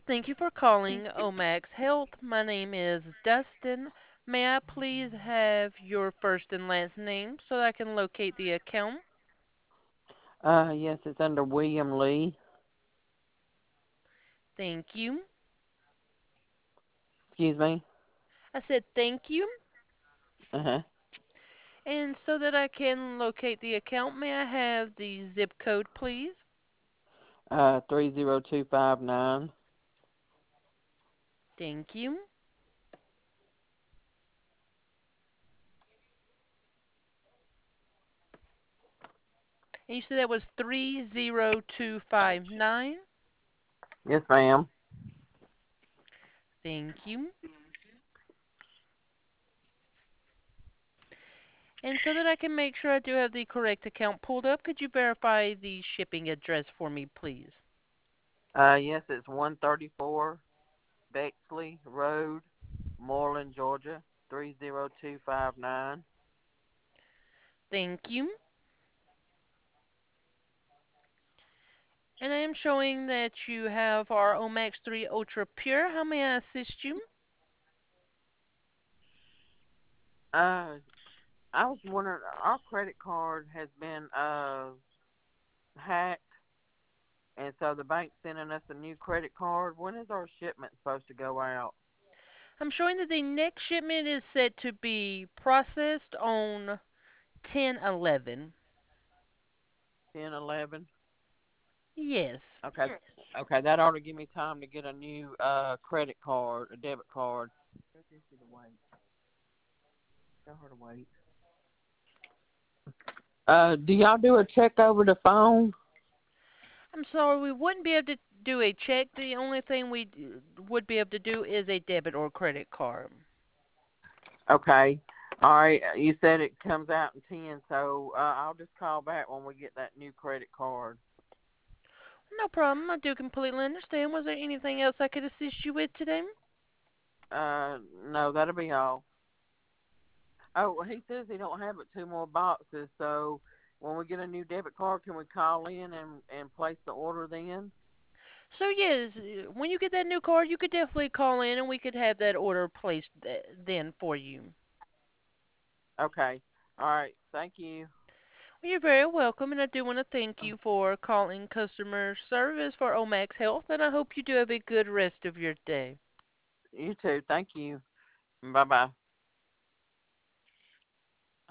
Thank you for calling Omax Health. My name is Dustin. May I please have your first and last name so that I can locate the account? Yes, it's under William Lee. Thank you. Excuse me. I said thank you. Uh-huh. And so that I can locate the account, may I have the zip code, please? 30259. Thank you. And you said that was 30259. Yes, ma'am. Thank you. And so that I can make sure I do have the correct account pulled up, could you verify the shipping address for me, please? Yes, it's 134 Bexley Road, Moreland, Georgia, 30259. Thank you. And I am showing that you have our Omax 3 Ultra Pure. How may I assist you? Uh, I was wondering, our credit card has been hacked, and so the bank's sending us a new credit card. When is our shipment supposed to go out? I'm showing that the next shipment is set to be processed on 10/11. 10/11. Yes. Okay. Okay, that ought to give me time to get a new credit card, a debit card. Tell Jesse to wait. Tell her to wait. Do y'all do a check over the phone? I'm sorry, we wouldn't be able to do a check. The only thing we would be able to do is a debit or credit card. Okay. All right. You said it comes out in 10, so I'll just call back when we get that new credit card. No problem. I do completely understand. Was there anything else I could assist you with today? No, that'll be all. Oh, well, he says he don't have but two more boxes, so when we get a new debit card, can we call in and place the order then? So yes, when you get that new card, you could definitely call in and we could have that order placed then for you. Okay. All right. Thank you. Well, you're very welcome, and I do want to thank you for calling customer service for Omax Health, and I hope you do have a good rest of your day. You too. Thank you. Bye bye.